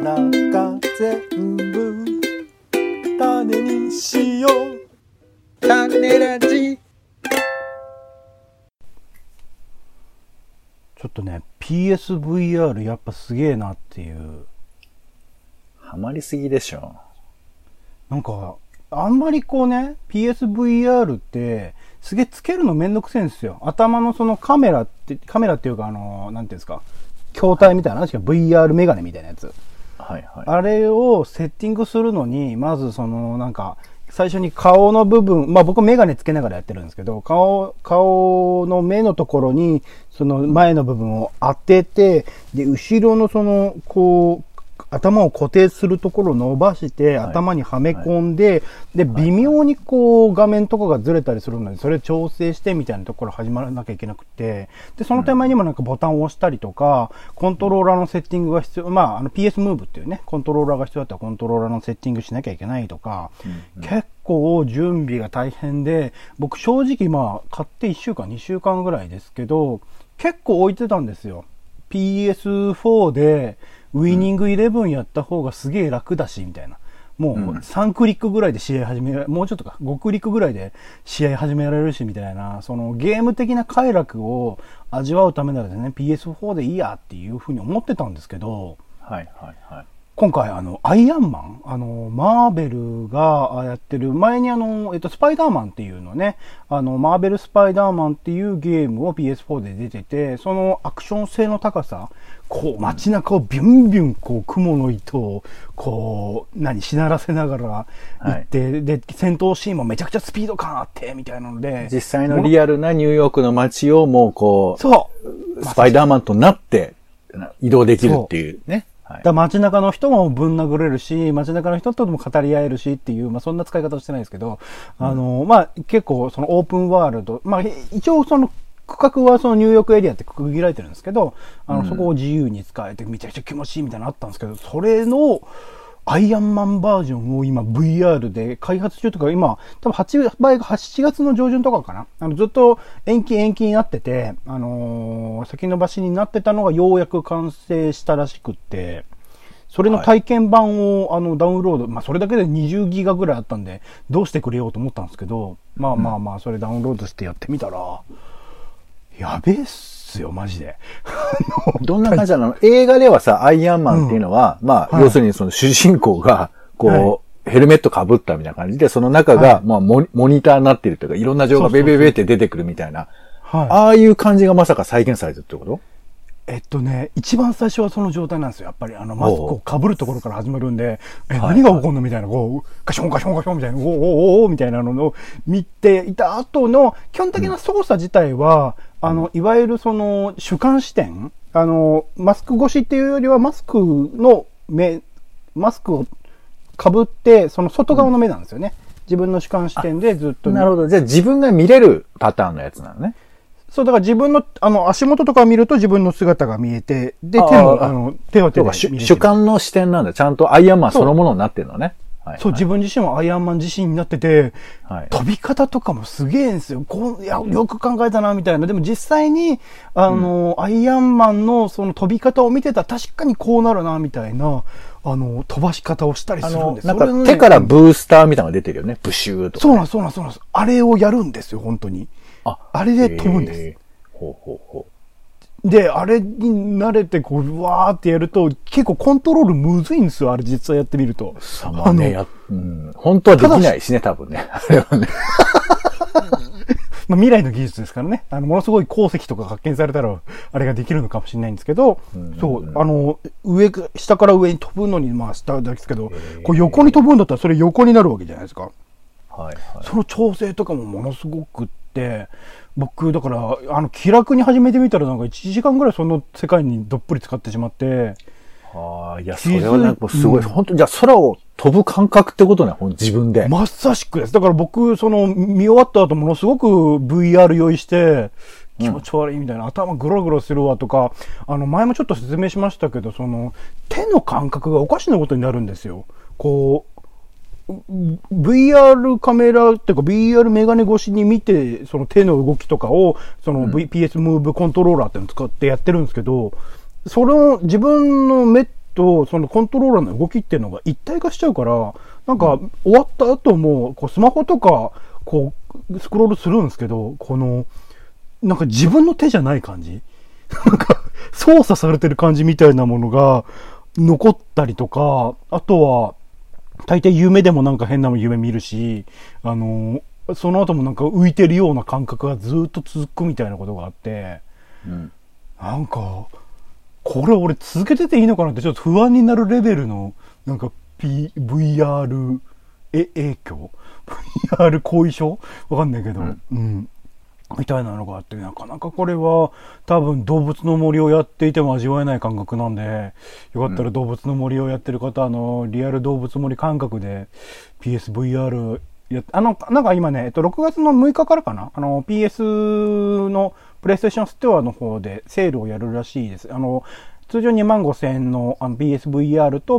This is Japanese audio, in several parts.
中全部種にしよう種ラジ。ちょっとね PSVR やっぱすげえなっていう。 ハマりすぎでしょ。 なんかあんまりこうね PSVR ってすげえつけるのめんどくせえんですよ。頭のそのカメラっていうかなんていうんですか、筐体みたいな、VR メガネみたいなやつ。 はいはい。 あれをセッティングするのに、まずそのなんか、最初に顔の部分、まあ僕メガネつけながらやってるんですけど、顔の目のところに、その前の部分を当てて、で、後ろのその、こう、頭を固定するところを伸ばして、はい、頭にはめ込んで、はい、で、微妙にこう、画面とかがずれたりするので、それを調整してみたいなところ始まらなきゃいけなくて、で、その手前にもなんかボタンを押したりとか、コントローラーのセッティングが必要、まあ、PS Move っていうね、コントローラーが必要だったらコントローラーのセッティングしなきゃいけないとか、結構準備が大変で、僕正直まあ、買って1週間、2週間ぐらいですけど、結構置いてたんですよ。PS4 で、ウィニング11やった方がすげえ楽だし、みたいな。もう3クリックぐらいで試合始められる、もうちょっとか、5クリックぐらいで試合始められるし、みたいな、そのゲーム的な快楽を味わうためならね、PS4 でいいやっていうふうに思ってたんですけど、 はいはいはい。 今回アイアンマンマーベルがやってる、前にスパイダーマンっていうのね、マーベルスパイダーマンっていうゲームを PS4 で出てて、そのアクション性の高さ、こう街中をビュンビュンこう雲の糸をこうしならせながら行って、はい、で戦闘シーンもめちゃくちゃスピード感あってみたいなので、 実際のリアルなニューヨークの街をもうこう、そう、スパイダーマンとなって移動できるっていうね。 だ街中の人もぶん殴れるし、街中の人とも語り合えるしっていう、まあそんな使い方をしてないですけど、まあ結構そのオープンワールド、まあ一応その区画はそのニューヨークエリアって区切られてるんですけど、そこを自由に使えてめちゃくちゃ気持ちいいみたいなのあったんですけど、それのアイアンマンバージョンを今 VR で開発中とか、今多分8月の上旬とかかな。ずっと延期になってて、先延ばしになってたのがようやく完成したらしくって、それの体験版をダウンロード、まあそれだけで20ギガぐらいあったんで、どうしてくれようと思ったんですけど、まあ、それダウンロードしてやってみたら、やべえっすよ、マジで。 どんな感じなの？映画ではさ、アイアンマンっていうのは、まあ、要するにその主人公が、こう、ヘルメット被ったみたいな感じで、その中が、まあ、モニターになってるというか、いろんな情報がベベベって出てくるみたいな。ああいう感じがまさか再現されてるってこと？ 一番最初はその状態なんですよ。やっぱりマスクを被るところから始まるんで、何が起こるのみたいな、こう、ガションガションガションみたいな、おーみたいなのを見ていた後の、基本的な操作自体は、いわゆるその主観視点、マスク越しっていうよりはマスクを被って、その外側の目なんですよね。自分の主観視点でずっと。 なるほど。じゃあ自分が見れるパターンのやつなのね。 そう、だから自分の、足元とかを見ると自分の姿が見えて、で、手は手で見れてる。 主観の視点なんだ。ちゃんとアイアンマンそのものになってるのね。 そう、自分自身はアイアンマン自身になってて、飛び方とかもすげえんですよ。よく考えたな、みたいな。でも実際に、アイアンマンのその飛び方を見てたら確かにこうなるな、みたいな、飛ばし方をしたりするんですよ。 なんか手からブースターみたいなのが出てるよね。ブシューとか、ね。 そうなんです。あれをやるんですよ、本当に。あれで飛ぶんです。で、あれに慣れてこう、わーってやると、結構コントロールむずいんですよ、あれ実際やってみると。 本当はできないしね、多分ね。あれはね。 まあ未来の技術ですからね。ものすごい鉱石とか発見されたら、あれができるのかもしれないんですけど、そう、下から上に飛ぶのに、まあ下ですけど、こう横に飛ぶんだったらそれ横になるわけじゃないですか。その調整とかもものすごくって、僕、だから、気楽に始めてみたらなんか1時間ぐらいその世界にどっぷり使ってしまって。 いや、それはね、すごい、本当に、じゃあ空を飛ぶ感覚ってことね、自分で。 まさしくです。だから僕、見終わった後ものすごく VR 用意して、気持ち悪いみたいな、頭グログロするわとか、前もちょっと説明しましたけど、手の感覚がおかしなことになるんですよ。こう、VR カメラっていうか VR メガネ越しに見て、その手の動きとかを、PS Move コントローラーっていうのを使ってやってるんですけど、それを自分の目とそのコントローラーの動きっていうのが一体化しちゃうから、なんか終わった後もこうスマホとかこうスクロールするんですけど、このなんか自分の手じゃない感じなんか操作されてる感じみたいなものが残ったりとか、あとは大抵夢でもなんか変な夢見るし、その後もなんか浮いてるような感覚がずっと続くみたいなことがあって、なんかこれ俺続けてていいのかなってちょっと不安になるレベルのなんか、VR 影響VR 後遺症わかんないけど、みたいなのがあって、なかなかこれは多分動物の森をやっていても味わえない感覚なんで、よかったら動物の森をやってる方、リアル動物森感覚で PSVR なんか今ね、6月の6日からかな、PS のプレイステーションストアの方でセールをやるらしいです。通常25,000円のPSVR と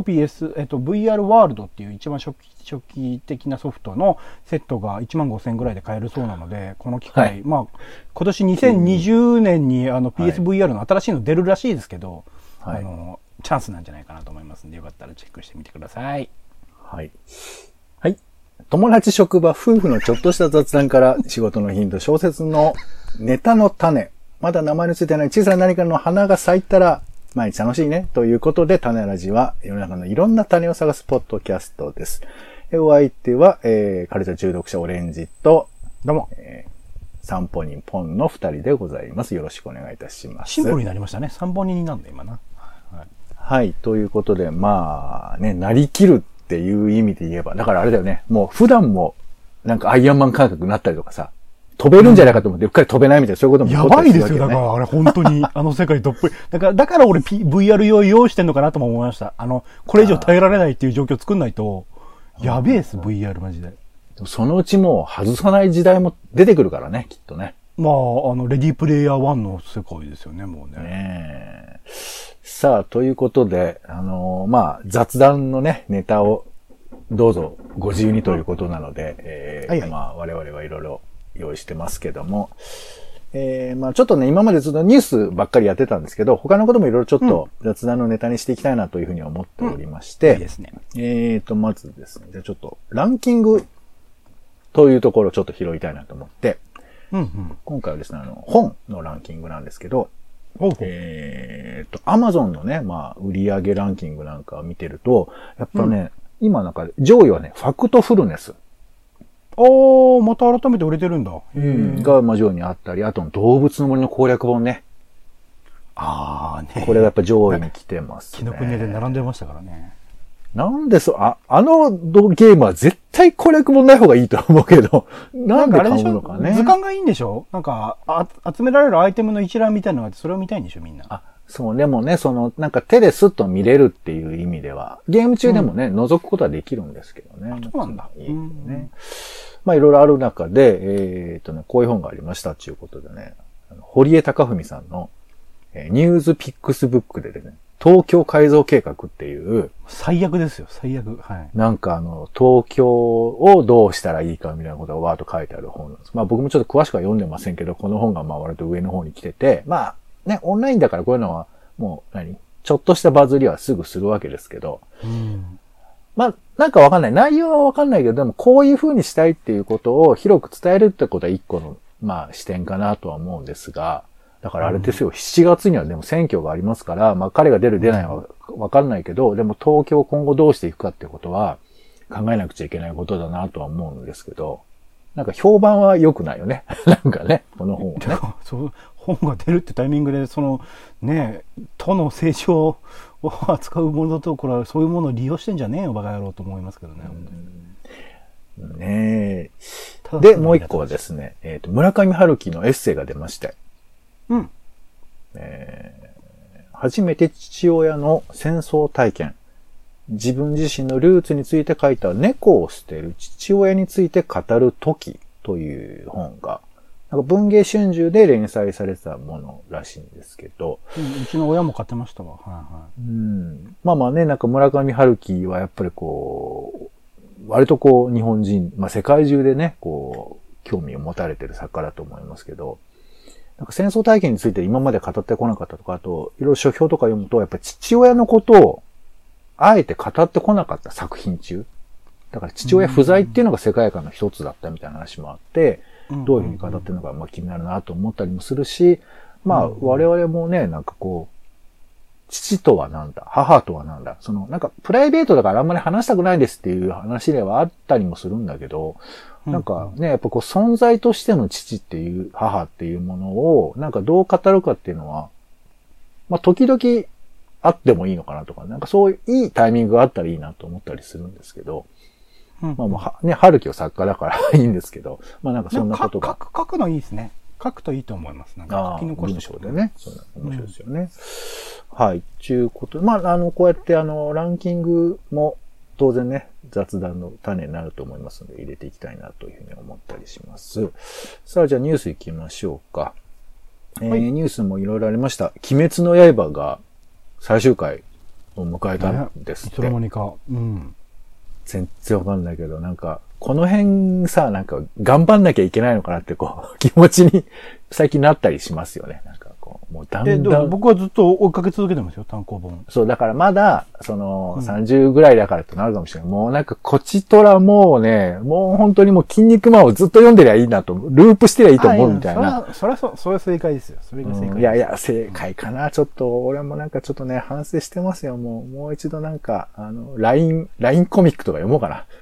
VR ワールドっていう一番初期的なソフトのセットが15,000円ぐらいで買えるそうなので、この機会、今年2020年にPSVR の新しいの出るらしいですけど、チャンスなんじゃないかなと思いますんで、よかったらチェックしてみてください。 はい。はい。友達、職場、夫婦のちょっとした雑談から仕事のヒント、小説のネタの種、まだ名前のついてない小さな何かの花が咲いたら毎日楽しいねということで、種ラジは世の中のいろんな種を探すポッドキャストです。お相手は、カルチャー中毒者オレンジと、 どうも、 散歩人ポンの2人でございます。よろしくお願いいたします。 シンプルになりましたね。散歩人になるんだ今な。 はい。ということで、まあね、なりきるっていう意味で言えば、だからあれだよね、もう普段もなんかアイアンマン感覚になったりとかさ、飛べるんじゃないかと思って、うっかり飛べないみたいな、そういうことも起こったりするわけね。 やばいですよ、だからあれ本当に、世界どっぷり。だから俺、VR 用意してんのかなとも思いました。これ以上耐えられないっていう状況作んないと、やべえっす、VR マジで。 そのうちもう外さない時代も出てくるからね、きっとね。 まあ、レディープレイヤー1の世界ですよね、もうね。 ねさあ、ということで、まあ、雑談のね、ネタをどうぞご自由にということなので、まあ、我々はいろいろ用意してますけども、まあちょっとね、今までずっとニュースばっかりやってたんですけど、他のこともいろいろちょっと雑談のネタにしていきたいなというふうに思っておりまして、 いいですね。 まずですね、じゃあちょっとランキングというところをちょっと拾いたいなと思って、今回はですね、本のランキングなんですけど、Amazon のね、まあ売上ランキングなんかを見てると、やっぱね、今なんか上位はね、ファクトフルネス。 また改めて売れてるんだ。 が、まあ、上位にあったり、あと、動物の森の攻略本ね。これがやっぱ上位に来てますね。 紀ノ国屋で並んでましたからね。 なんでゲームは絶対攻略本ない方がいいと思うけど、なんで買うのかね。 図鑑がいいんでしょ？なんか、集められるアイテムの一覧みたいなのがあって、それを見たいんでしょ、みんな。 そう、でもね、なんか手でスッと見れるっていう意味では、ゲーム中でもね、覗くことはできるんですけどね。 そうなんだ。 いいね。まあいろいろある中で、こういう本がありましたということでね、堀江貴文さんの、ニューズピックスブックでね、東京改造計画っていう、 最悪ですよ、最悪。はい。 なんか東京をどうしたらいいかみたいなことがわーっと書いてある本なんです。まあ僕もちょっと詳しくは読んでませんけど、この本がまあ割と上の方に来てて、まあね、オンラインだからこういうのはもうちょっとしたバズりはすぐするわけですけど、まあ、なんかわかんない。内容はわかんないけど、でもこういう風にしたいっていうことを広く伝えるってことは一個の、まあ視点かなとは思うんですが、だからあれですよ、7月にはでも選挙がありますから、まあ彼が出る出ないはわかんないけど、でも東京今後どうしていくかってことは考えなくちゃいけないことだなとは思うんですけど、なんか評判は良くないよね。なんかね、この本はね。 そう、本が出るってタイミングで、都の成長を扱うものところはそういうものを利用してんじゃねえよ、バカ野郎と思いますけどね。 ねえ。で、もう一個はですね、村上春樹のエッセイが出まして。初めて父親の戦争体験。自分自身のルーツについて書いた猫を捨てる父親について語る時という本が、なんか文藝春秋で連載されてたものらしいんですけど。 うちの親も買ってましたわ。 まあまあね、なんか村上春樹はやっぱり割と日本人、まあ世界中でね、興味を持たれてる作家だと思いますけど、なんか戦争体験について今まで語ってこなかったとか、あと、いろいろ書評とか読むと、やっぱり父親のことをあえて語ってこなかった作品中。だから父親不在っていうのが世界観の一つだったみたいな話もあって、どういうふうに語ってるのかまあ気になるなと思ったりもするし、まあ我々もね、なんかこう、父とはなんだ、母とはなんだ、そのなんかプライベートだからあんまり話したくないですっていう話ではあったりもするんだけど、なんかね、やっぱこう存在としての父っていう母っていうものをなんかどう語るかっていうのは、まあ時々あってもいいのかなとか、なんかそういういいタイミングがあったらいいなと思ったりするんですけど、まあもうね、春樹は作家だからいいんですけど、まあなんかそんなことが。 書くのいいですね。書くといいと思います。なんか書き残して文章でね。そう面白いですよね。はい。ということで、まあこうやってランキングも当然ね、雑談の種になると思いますので入れていきたいなというふうに思ったりします。さあじゃあニュース行きましょうか。ニュースもいろいろありました。鬼滅の刃が最終回を迎えたんですって。 いつの間にか。うん。 全然わかんないけど、なんか、この辺さ、なんか、頑張んなきゃいけないのかなって、こう、気持ちに最近なったりしますよね。なんか、こう、もうだんだん。 僕はずっと追いかけ続けてますよ、単行本。 そう、だからまだ、30ぐらいだからってなるかもしれない。もうなんか、こちとらもうね、もう本当にもう筋肉マンをずっと読んでりゃいいなと、ループしてりゃいいと思うみたいな。 それは正解ですよ。それが正解です。 いやいや、正解かな。ちょっと、俺もなんかちょっとね、反省してますよ。もう一度なんか、LINE コミックとか読もうかな。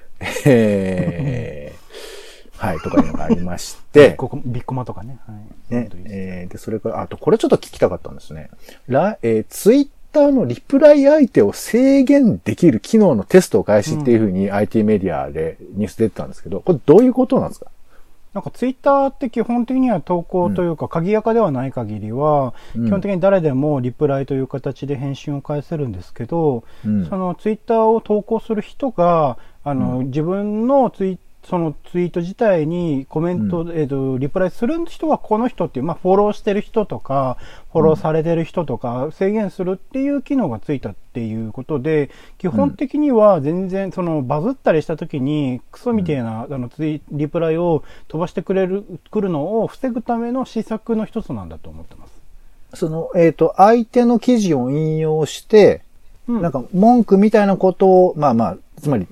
はい、とかいうのがありまして。 ビッコマとかね。はい。 ね、で、それから、あと、これちょっと聞きたかったんですね。ツイッターのリプライ相手を制限できる機能のテストを開始っていうふうに IT メディアでニュース出てたんですけど、これどういうことなんですか？ なんかツイッターって基本的には投稿というか、鍵垢ではない限りは、基本的に誰でもリプライという形で返信を返せるんですけど、そのツイッターを投稿する人が、自分のそのツイート自体にコメント、リプライする人はこの人っていう、まあ、フォローしてる人とか、フォローされてる人とか、制限するっていう機能がついたっていうことで、基本的には全然、バズったりした時に、クソみたいな、リプライを飛ばしてくるのを防ぐための施策の一つなんだと思ってます。 相手の記事を引用して、なんか文句みたいなことを、つまり、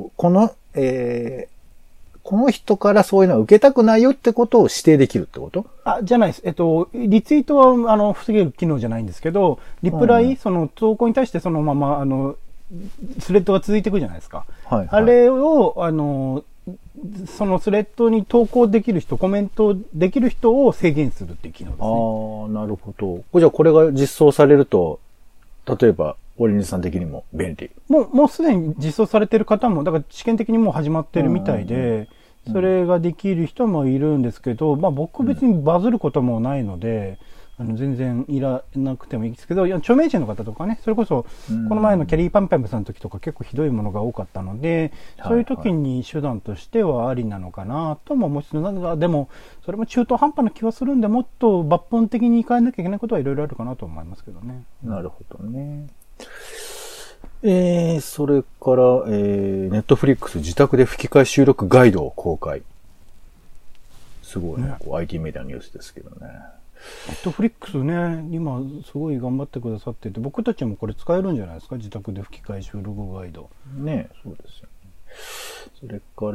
この人からそういうのは受けたくないよってことを指定できるってこと？ じゃないです。リツイートは、防げる機能じゃないんですけど、リプライ、その投稿に対してそのまま、スレッドが続いていくじゃないですか。はいはい、あれを、そのスレッドに投稿できる人、コメントできる人を制限するっていう機能ですね。 なるほど。じゃあこれが実装されると、例えば、オレンジさん的にも便利。 もうすでに実装されてる方も、だから試験的にもう始まってるみたいで、それができる人もいるんですけど、まあ僕別にバズることもないので、全然いらなくてもいいですけど、著名人の方とかね、それこそ、この前のキャリーパンパンさんの時とか結構ひどいものが多かったので、そういう時に手段としてはありなのかなとも思いつつ、でも、それも中途半端な気はするんで、もっと抜本的に変えなきゃいけないことはいろいろあるかなと思いますけどね。 なるほどね。それから、ネットフリックス自宅で吹き替え収録ガイドを公開。すごいね。IT メディアニュースですけどね。 ネットフリックスね、今すごい頑張ってくださってて、僕たちもこれ使えるんじゃないですか？自宅で吹き替え収録ガイド。 ね、そうですよね。それから、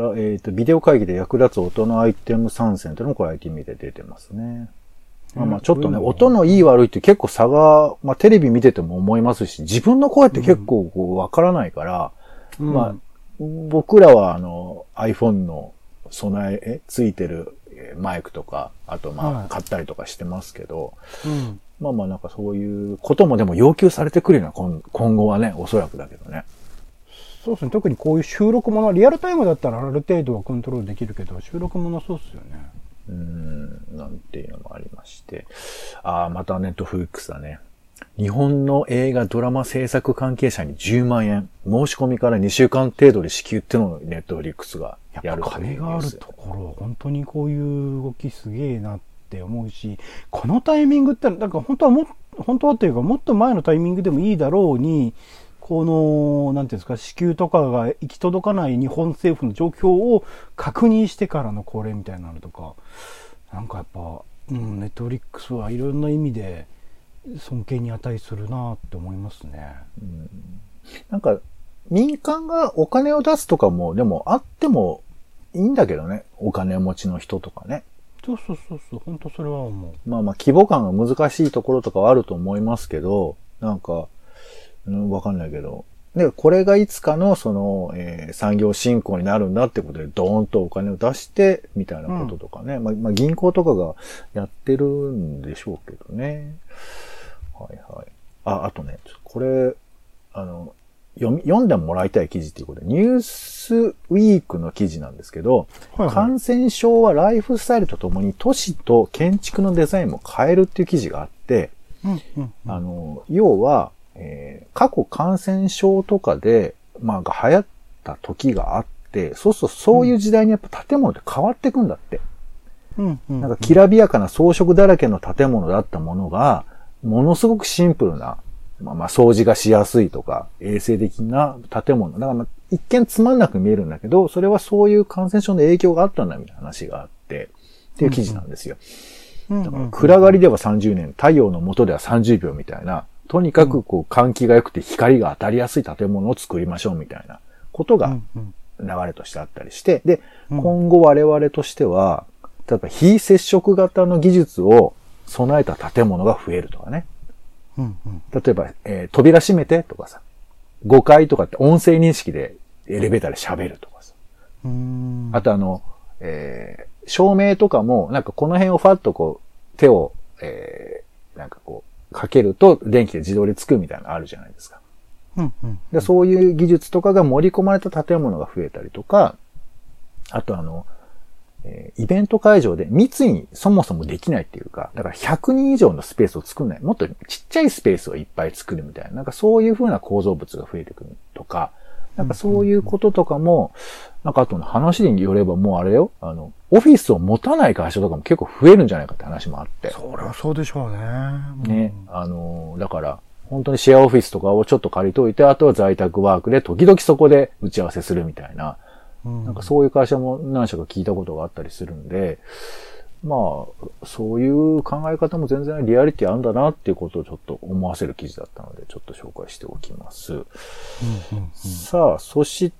ビデオ会議で役立つ音のアイテム参戦というのもこれ IT メディア出てますね。ちょっとね、音のいい悪いって結構差が、テレビ見てても思いますし、自分の声って結構わからないから、僕らはiPhone のついてるマイクとか、あと買ったりとかしてますけど、なんかそういうこともでも要求されてくるような今後はね、おそらくだけどね。 そうですね。特にこういう収録もの、リアルタイムだったらある程度はコントロールできるけど、収録ものそうですよね。 なんていうのもありまして。またネットフリックスだね。日本の映画ドラマ制作関係者に10万円。申し込みから2週間程度で支給っていうのをネットフリックスがやるという。 金があるところ、本当にこういう動きすげえなって思うし、このタイミングって、なんか本当はというかもっと前のタイミングでもいいだろうに、この、なんていうんですか、支給とかが行き届かない日本政府の状況を確認してからのこれみたいなのとか、なんかやっぱ、ネットフリックスはいろんな意味で尊敬に値するなって思いますね。 なんか、民間がお金を出すとかも、でもあってもいいんだけどね。お金持ちの人とかね。 そうそうそうそう、本当それは思う。 まあまあ、規模感が難しいところとかはあると思いますけど、なんか、わかんないけど。で、これがいつかの、産業振興になるんだってことで、ドーンとお金を出して、みたいなこととかね。まあ、銀行とかがやってるんでしょうけどね。はいはい。あとね、これ、読んでもらいたい記事っていうことで、ニュースウィークの記事なんですけど、はいはい、感染症はライフスタイルとともに都市と建築のデザインも変えるっていう記事があって、要は、過去感染症とかで、まあ、流行った時があって、そうするとそういう時代にやっぱ建物って変わっていくんだって。なんかきらびやかな装飾だらけの建物だったものが、ものすごくシンプルな、まあ掃除がしやすいとか、衛生的な建物。だから一見つまんなく見えるんだけど、それはそういう感染症の影響があったんだみたいな話があって、っていう記事なんですよ。だから暗がりでは30年、太陽の下では30秒みたいな、とにかく換気が良くて光が当たりやすい建物を作りましょうみたいなことが流れとしてあったりして、で、今後我々としては、例えば非接触型の技術を備えた建物が増えるとかね。例えば、扉閉めてとかさ、5階とかって音声認識でエレベーターで喋るとかさ。あと照明とかも、なんかこの辺をファッと手を、なんかかけると電気で自動でつくみたいなのあるじゃないですか。でそういう技術とかが盛り込まれた建物が増えたりとか、あとイベント会場で密にそもそもできないっていうか、だから100人以上のスペースを作んない。もっとちっちゃいスペースをいっぱい作るみたいな、なんかそういう風な構造物が増えてくるとか、なんかそういうこととかも、なんかあとの話によればもうあれよ、オフィスを持たない会社とかも結構増えるんじゃないかって話もあって。 そりゃそうでしょうね。 ね。だから、本当にシェアオフィスとかをちょっと借りといて、あとは在宅ワークで時々そこで打ち合わせするみたいな、なんかそういう会社も何社か聞いたことがあったりするんで、まあ、そういう考え方も全然リアリティあるんだなっていうことをちょっと思わせる記事だったので、ちょっと紹介しておきます。さあ、そして、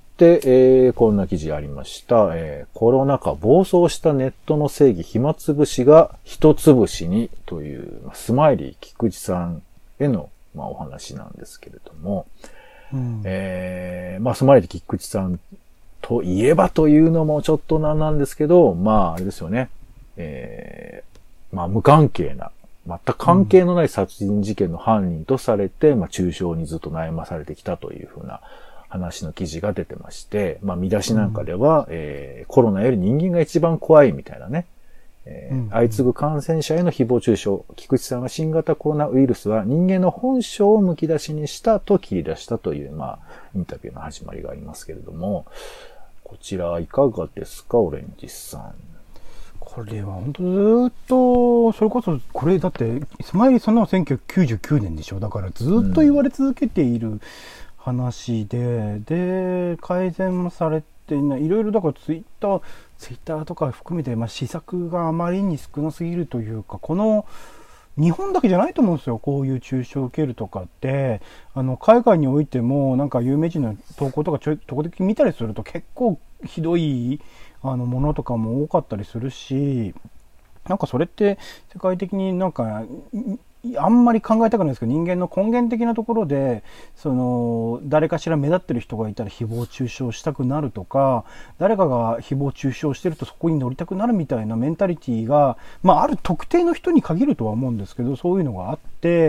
こんな記事ありました。コロナ禍暴走したネットの正義暇つぶしが一つぶしにという、スマイリー菊池さんへの、お話なんですけれども、スマイリー菊池さんといえばというのもちょっとなんですけど、あれですよね。無関係な、全く関係のない殺人事件の犯人とされて、中傷にずっと悩まされてきたというふうな話の記事が出てまして、見出しなんかでは、コロナより人間が一番怖いみたいなね、相次ぐ感染者への誹謗中傷、菊池さんは新型コロナウイルスは人間の本性をむき出しにしたと切り出したという、インタビューの始まりがありますけれども、こちらいかがですか、オレンジさん。 これは本当ずっと、それこそ、これだって、スマイリーさんのは1999年でしょ。だからずっと言われ続けている話で、改善もされていない。いろいろだからツイッターとか含めて、施策があまりに少なすぎるというか、この、日本だけじゃないと思うんですよ。こういう中傷を受けるとかって、海外においても、なんか有名人の投稿とか時々見たりすると結構ひどい、ものとかも多かったりするし、なんかそれって世界的になんか、あんまり考えたくないですけど、人間の根源的なところで、誰かしら目立ってる人がいたら誹謗中傷したくなるとか、誰かが誹謗中傷してるとそこに乗りたくなるみたいなメンタリティが、ある特定の人に限るとは思うんですけど、そういうのがあって、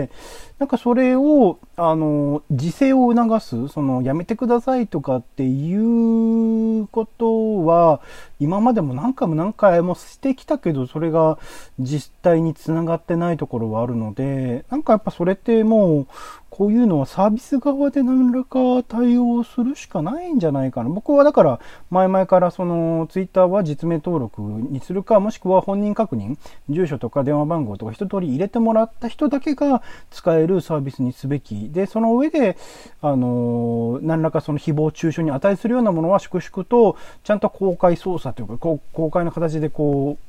なんかそれを、自制を促す、やめてくださいとかっていうことは、今までも何回もしてきたけど、それが実態につながってないところはあるので、なんかやっぱそれってもう、こういうのはサービス側で何らか対応するしかないんじゃないかな。僕はだから、前々からツイッターは実名登録にするか、もしくは本人確認、住所とか電話番号とか一通り入れてもらった人だけが使えるサービスにすべき。で、その上で、何らか誹謗中傷に値するようなものは粛々と、ちゃんと公開捜査というか、公開の形で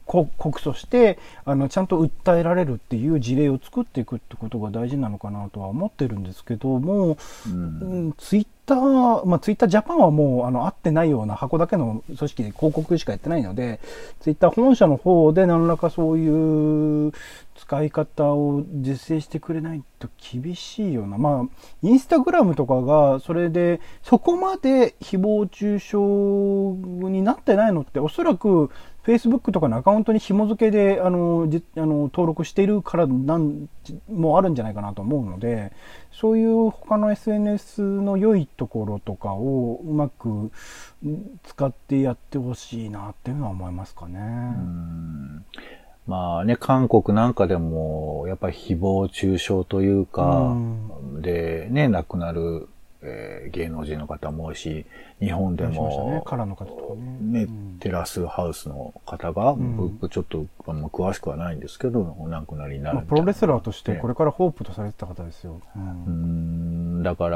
告訴して、ちゃんと訴えられるっていう事例を作っていくってことが大事なのかなとは思ってるんですけども、ツイッター、ツイッタージャパンはもう、合ってないような箱だけの組織で広告しかやってないので、ツイッター本社の方で何らかそういう使い方を実践してくれないと厳しいような。インスタグラムとかが、それで、そこまで誹謗中傷になってないのって、おそらく、Facebook とかのアカウントに紐付けで、登録しているからもあるんじゃないかなと思うので、そういう他の SNS の良いところとかをうまく使ってやってほしいなっていうのは思いますかね。 韓国なんかでも、やっぱり誹謗中傷というか、で、ね、亡くなる、芸能人の方も多いし、日本でも、 カラーの方とかね。 テラスハウスの方が、僕ちょっと詳しくはないんですけど、お亡くなりになるみたいな。 プロレスラーとしてこれからホープとされてた方ですよ。 だから、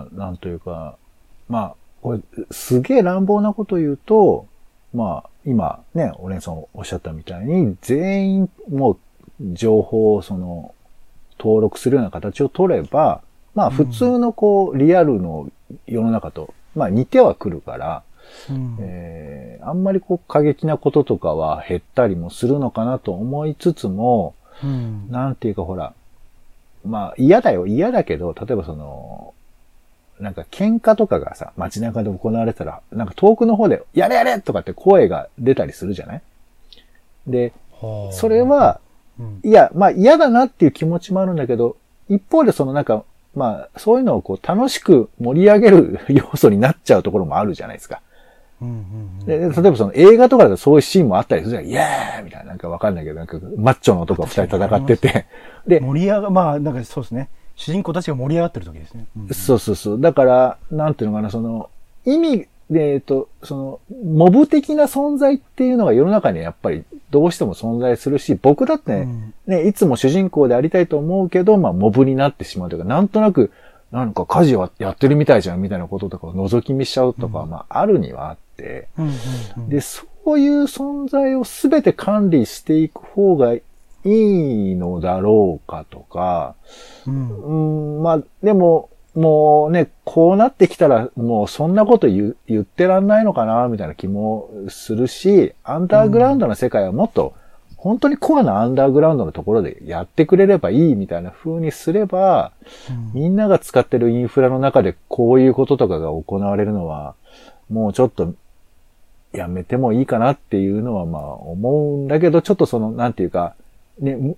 なんというか、これ、すげえ乱暴なこと言うと、今ね、オレンさんおっしゃったみたいに、全員もう情報を登録するような形を取れば、普通のリアルの世の中と、似てはくるから、あんまり過激なこととかは減ったりもするのかなと思いつつも、なんていうかほら、嫌だけど、例えばなんか喧嘩とかがさ、街中で行われたら、なんか遠くの方で、やれやれとかって声が出たりするじゃない？で、それは、いや、嫌だなっていう気持ちもあるんだけど、一方でなんか、そういうのを楽しく盛り上げる要素になっちゃうところもあるじゃないですか。で、例えば映画とかだとそういうシーンもあったりするじゃん。イエーイみたいな、なんかわかんないけど、なんかマッチョの男が二人戦ってて。で、 盛り上が、なんかそうですね。主人公たちが盛り上がってる時ですね。 そう。だから、なんていうのかな、意味で、モブ的な存在っていうのが世の中にやっぱりどうしても存在するし、僕だってね、いつも主人公でありたいと思うけど、モブになってしまうというか、なんとなく、なんか家事はやってるみたいじゃんみたいなこととかを覗き見しちゃうとか、あるにはあって、で、そういう存在をすべて管理していく方がいいのだろうかとか、でも、もうね、こうなってきたら、もうそんなこと言ってらんないのかな、みたいな気もするし、アンダーグラウンドの世界はもっと、本当にコアなアンダーグラウンドのところでやってくれればいいみたいな風にすれば、みんなが使ってるインフラの中でこういうこととかが行われるのは、もうちょっとやめてもいいかなっていうのは思うんだけど、ちょっとなんていうか、ね、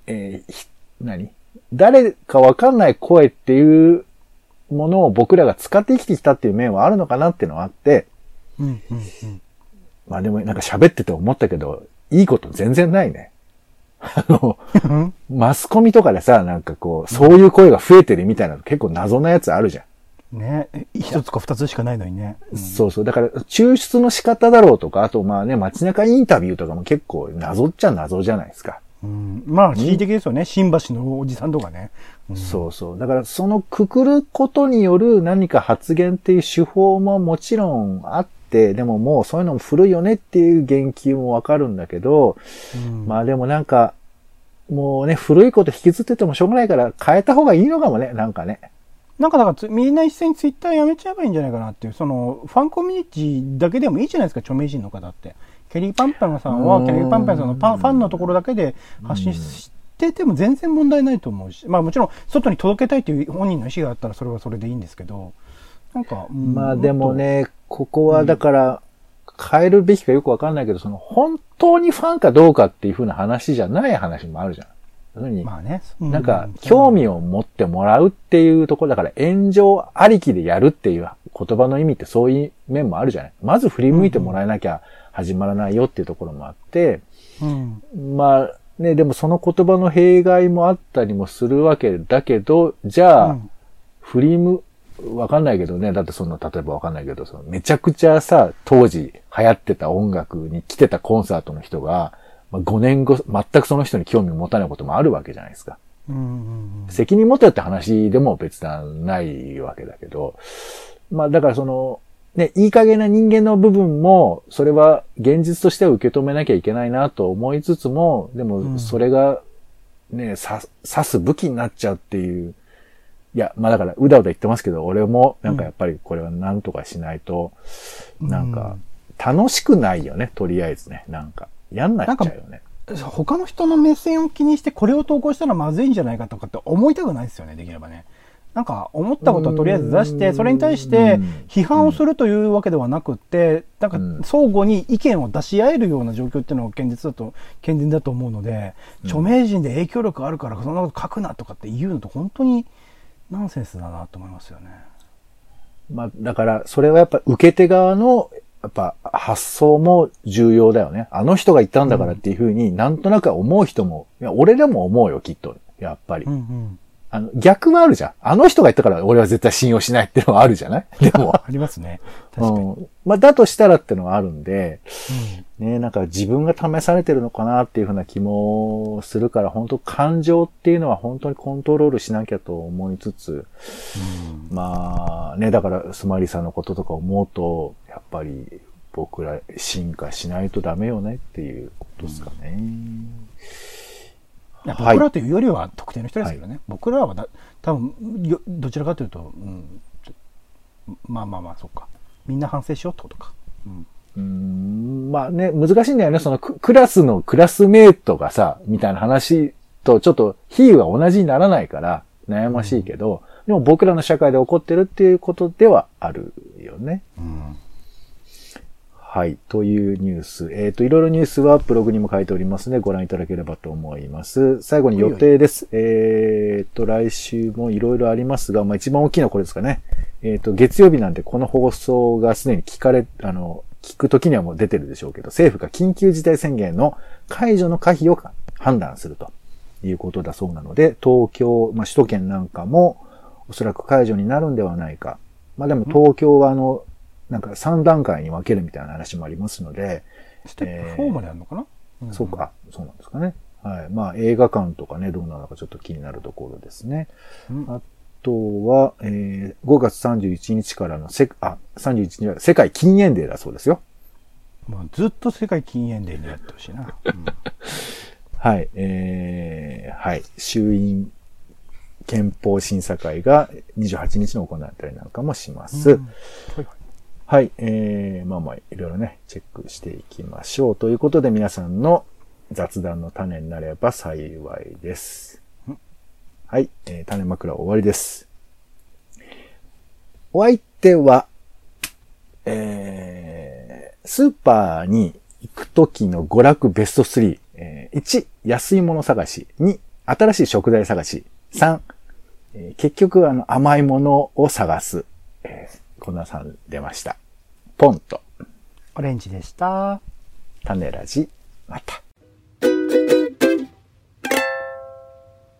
誰かわかんない声っていうものを僕らが使って生きてきたっていう面はあるのかなっていうのはあって、でもなんか喋ってて思ったけど、いいこと全然ないね。マスコミとかでさ、なんかそういう声が増えてるみたいなの結構謎なやつあるじゃん。 ね、一つか二つしかないのにね。 そう。だから、抽出の仕方だろうとか、あと街中インタビューとかも結構謎っちゃ謎じゃないですか。 恣意的ですよね。新橋のおじさんとかね。 そう。だから、くくることによる何か発言っていう手法ももちろんあって、でももうそういうのも古いよねっていう言及もわかるんだけど、でもなんか、もうね、古いこと引きずっててもしょうがないから変えた方がいいのかもね、なんかね。 だからみんな一斉にツイッターやめちゃえばいいんじゃないかなっていう、ファンコミュニティだけでもいいじゃないですか、著名人の方って。ケリーパンパンさんは、ケリーパンパンさんのファンのところだけで発信してても全然問題ないと思うし、もちろん外に届けたいという本人の意思があったらそれはそれでいいんですけど、なんか、 でもね、ここはだから、変えるべきかよくわかんないけど、本当にファンかどうかっていう風な話じゃない話もあるじゃん。なんか、興味を持ってもらうっていうところだから、炎上ありきでやるっていう言葉の意味ってそういう面もあるじゃない。まず振り向いてもらえなきゃ始まらないよっていうところもあって、でもその言葉の弊害もあったりもするわけだけど、じゃあ、わかんないけどね、だって例えばわかんないけど、めちゃくちゃさ、当時流行ってた音楽に来てたコンサートの人が、5年後、全くその人に興味を持たないこともあるわけじゃないですか。責任持てよって話でも別段ないわけだけど、だからね、いい加減な人間の部分も、それは現実としては受け止めなきゃいけないなと思いつつも、でもそれがね、刺す武器になっちゃうっていう。いや、まあだから、うだうだ言ってますけど、俺もなんかやっぱりこれはなんとかしないと、なんか、楽しくないよね、とりあえずね。なんか、嫌になっちゃうよね。 他の人の目線を気にしてこれを投稿したらまずいんじゃないかとかって思いたくないですよね、できればね。なんか思ったことはとりあえず出して、それに対して批判をするというわけではなくって、なんか相互に意見を出し合えるような状況っていうのが健全だと思うので、著名人で影響力あるからそんなこと書くなとかって言うのと本当にナンセンスだなと思いますよね。 まあ、だから、それはやっぱ受け手側の、やっぱ発想も重要だよね。あの人が言ったんだからっていうふうになんとなく思う人も、いや、俺でも思うよ、きっと。やっぱり。逆はあるじゃん。あの人が言ったから俺は絶対信用しないっていうのはあるじゃないでも。 ありますね。確かに。 まあ、だとしたらっていうのはあるんで、ね、なんか自分が試されてるのかなっていうふうな気もするから、本当感情っていうのは本当にコントロールしなきゃと思いつつ、まあね、だからスマイリーさんのこととか思うと、やっぱり僕ら進化しないとダメよねっていうことですかね。 いや僕らというよりは特定の人ですけどね。僕らは多分どちらかというと、まあ、そっか。みんな反省しようってことか。 まあね、難しいんだよね。そのクラスのクラスメートがさ、みたいな話とちょっと比喩が同じにならないから悩ましいけど、でも僕らの社会で起こってるっていうことではあるよね。はい。というニュース。いろいろニュースはブログにも書いておりますので、ご覧いただければと思います。最後に予定です。来週もいろいろありますが、まあ一番大きいのはこれですかね。月曜日なんでこの放送がすでに聞くときにはもう出てるでしょうけど、政府が緊急事態宣言の解除の可否を判断するということだそうなので、東京、まあ首都圏なんかもおそらく解除になるんではないか。まあでも東京はなんか3段階に分けるみたいな話もありますので。 ステップ4まであるのかな、 そうか、そうなんですかね。はい。まあ映画館とかね、どうなのかちょっと気になるところですね。あとは、5月31日からの31日は世界禁煙デーだそうですよ。 もうずっと世界禁煙デーにやってほしいな。 はい。はい。衆院憲法審査会が28日に行われたりなんかもします。はい。まあ、いろいろね、チェックしていきましょう。ということで皆さんの雑談の種になれば幸いです。はい。種枕終わりです。お相手は、スーパーに行くときの娯楽ベスト3。1、安いもの探し。2、新しい食材探し。3、結局甘いものを探す。こんなさん出ました。ポンと。 オレンジでした。 種ラジ、また。